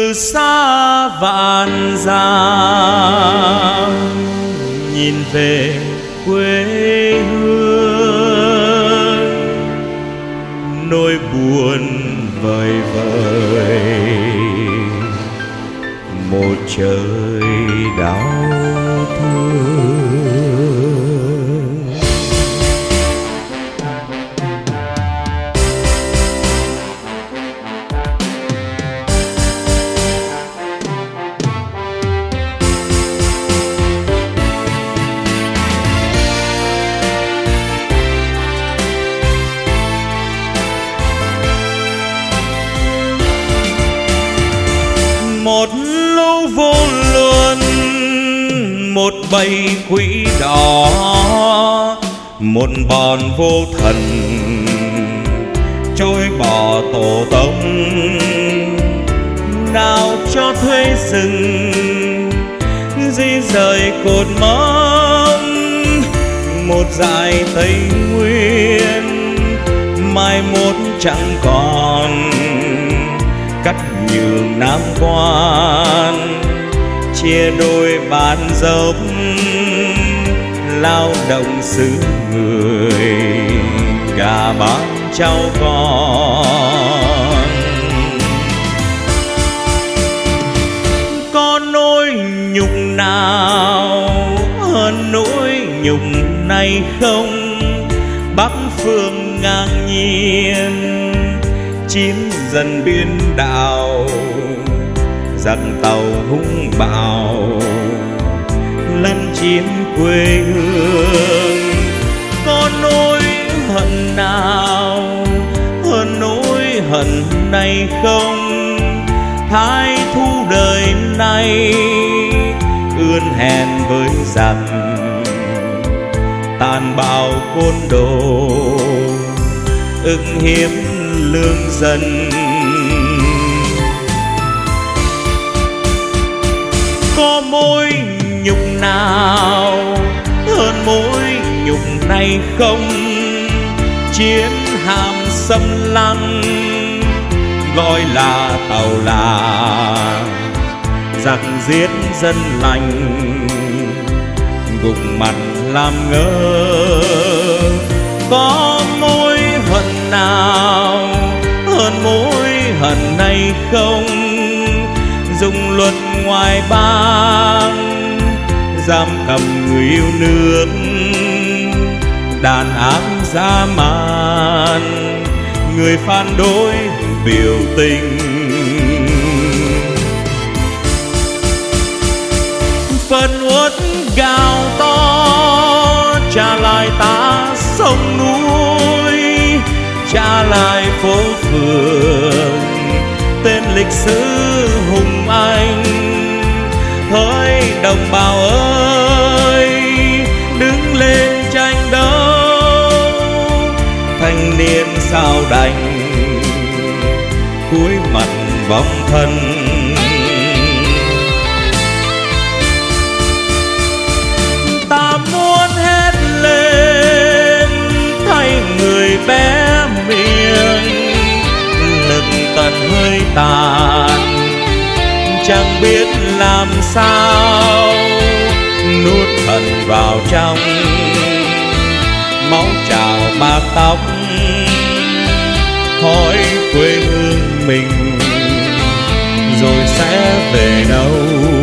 từ xa vạn dặm nhìn về quê hương, nỗi buồn vời vợi một trời đau thương. Một lũ vô luân, một bầy quỷ đỏ, một bọn vô thần trôi bỏ tổ tông. Nào cho thuê rừng di rời cột mốc, một dải Tây Nguyên mai mốt chẳng còn, cắt nhường Nam Quan chia đôi bán dốc, lao động xứ người gà bán cháu con. Có nỗi nhục nào hơn nỗi nhục này không? Bắc phương ngang nhiên chiếm dần biên đảo, giặc tàu hung bạo lấn chiếm quê hương. Có nỗi hận nào hơn nỗi hận này không? Thái thu đời này ươn hèn với giặc, tàn bạo côn đồ ức hiếp lương dân. Có mối nhục nào hơn mối nhục này không? Chiến hàm xâm lăng gọi là tàu là, giặc giết dân lành gục mặt làm ngơ. Có mối hận nào hơn mối hận này không? Dùng luật ngoài bang giam cầm người yêu nước, đàn áp dã man người phản đối biểu tình. Phẫn uất gào to trả lại ta sông núi, trả lại phố phường tên lịch sử hùng anh. Hỡi đồng bào ơi, đứng lên tranh đấu, thanh niên sao đành cúi mặt vong thân. Ta muốn hét lên thay người bé miệng, lực tận hơi tàn chẳng biết làm sao, nuốt hận vào trong máu trào bạc tóc. Hỏi quê hương mình rồi sẽ về đâu?